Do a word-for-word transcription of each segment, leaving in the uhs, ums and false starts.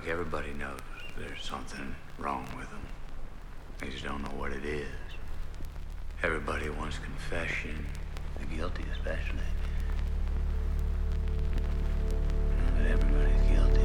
like everybody knows there's something wrong with them. They just don't know what it is. Everybody wants confession, the guilty especially. But everybody's guilty.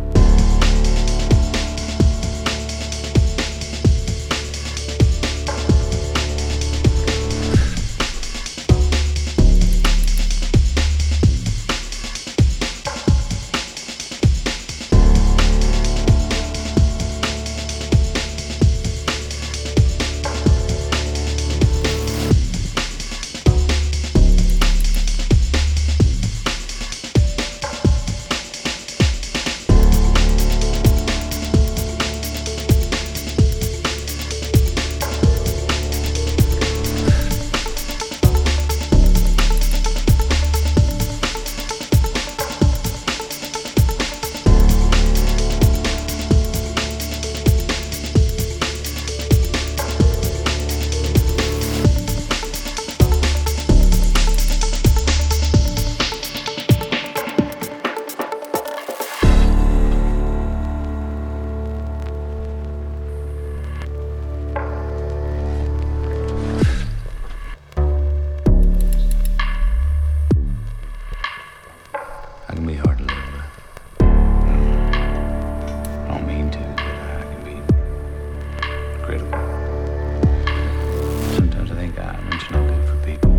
I can be hard to live with. I don't mean to, but I can be critical. Sometimes I think I'm just not good for people.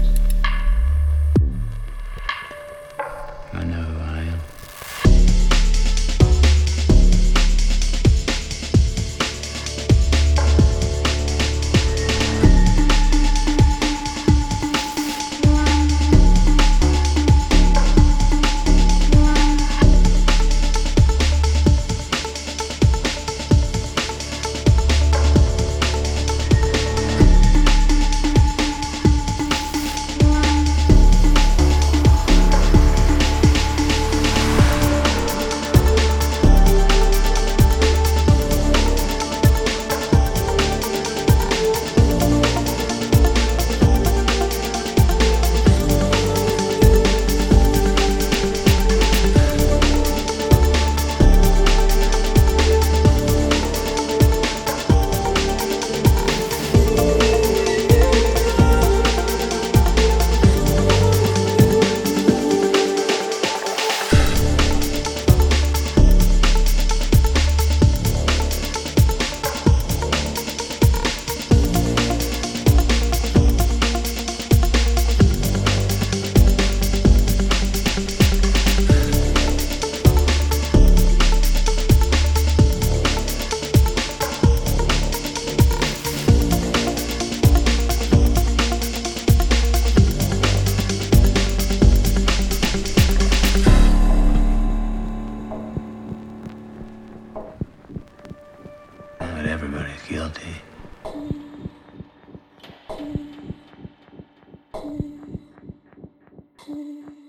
I know who I am. But everybody's guilty. Thank you.